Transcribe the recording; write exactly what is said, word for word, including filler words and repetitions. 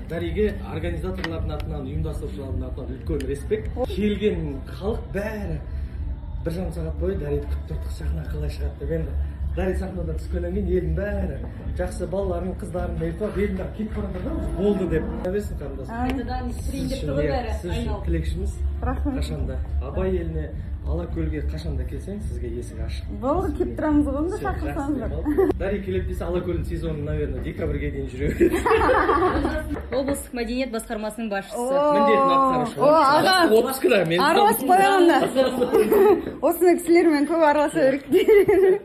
Дариге организаторлардың атынан, ұйымдастырушылардың атынан үлкен респект. Келген халық бәрі бір жарым сағат бойы Дариді күтіп тұрдық, сахна қалай шығады деп. Енді Дари сахнадан түскеннен кейін елдің бәрі жақсы балаларын, қыздарын ертіп, елдің бәрі кетіп барғандар да болды деп. Берсін қарындасым. Қайтадан сіздің деп тұр бәрі. Сіз үшін тілекшіміз. Қашанда Абай еліне, Алакөлге қашанда келсең, сізге есік ашық. Болды, келіп тұрамыз ғой, онда шақырсаңыздар. Дари келіп десе, Алакөлдің сезоны, наверное, декабрьге дейін жүре береді. Облыстық мәдениет басқармасының басшысы. Міндетін атқарушы. О, аға. отыз күн мен. Араласып қойғанда. Осыны кісілермен көп араласа берейік.